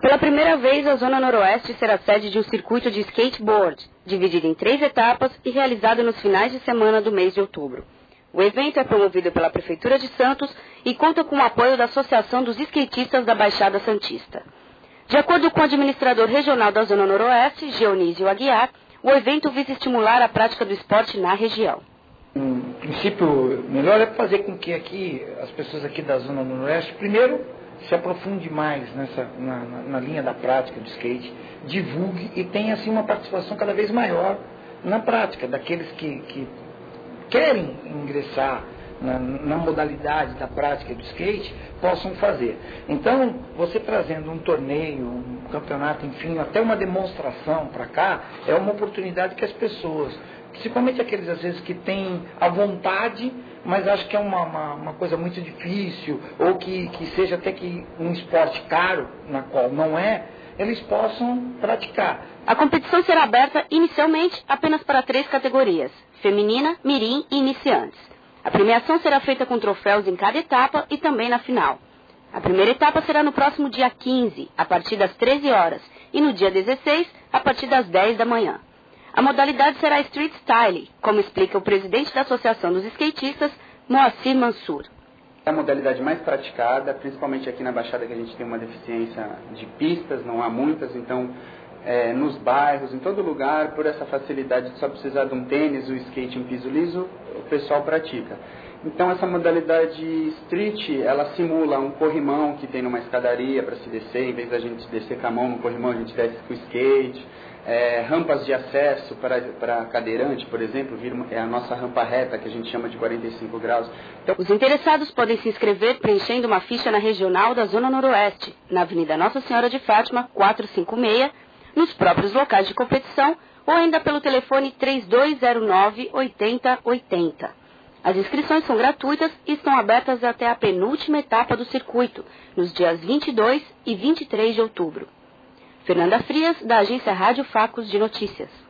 Pela primeira vez, a Zona Noroeste será sede de um circuito de skateboard, dividido em 3 etapas e realizado nos finais de semana do mês de outubro. O evento é promovido pela Prefeitura de Santos e conta com o apoio da Associação dos Skatistas da Baixada Santista. De acordo com o administrador regional da Zona Noroeste, Geonísio Aguiar, o evento visa estimular a prática do esporte na região. O princípio melhor é fazer com que aqui, as pessoas aqui da Zona Noroeste, primeiro, se aprofunde mais na linha da prática do skate, divulgue e tenha assim uma participação cada vez maior na prática, daqueles que querem ingressar na modalidade da prática do skate, possam fazer. Então, você trazendo um torneio, um campeonato, enfim, até uma demonstração para cá, é uma oportunidade que as pessoas, principalmente aqueles às vezes que têm a vontade, mas acho que é uma coisa muito difícil, ou que seja até que um esporte caro, na qual não é, eles possam praticar. A competição será aberta inicialmente apenas para 3 categorias: feminina, mirim e iniciantes. A premiação será feita com troféus em cada etapa e também na final. A primeira etapa será no próximo dia 15, a partir das 13 horas, e no dia 16, a partir das 10 da manhã. A modalidade será Street Style, como explica o presidente da Associação dos Skatistas, Moacir Mansur. É a modalidade mais praticada, principalmente aqui na Baixada, que a gente tem uma deficiência de pistas, não há muitas, então nos bairros, em todo lugar, por essa facilidade de só precisar de um tênis, o skate em piso liso, o pessoal pratica. Então essa modalidade street, ela simula um corrimão que tem numa escadaria para se descer, em vez da gente descer com a mão no corrimão, a gente desce com o skate. Rampas de acesso para cadeirante, por exemplo, é a nossa rampa reta, que a gente chama de 45 graus. Então, os interessados podem se inscrever preenchendo uma ficha na regional da Zona Noroeste, na Avenida Nossa Senhora de Fátima, 456, nos próprios locais de competição, ou ainda pelo telefone 3209-8080. As inscrições são gratuitas e estão abertas até a penúltima etapa do circuito, nos dias 22 e 23 de outubro. Fernanda Frias, da agência Rádio Facos de Notícias.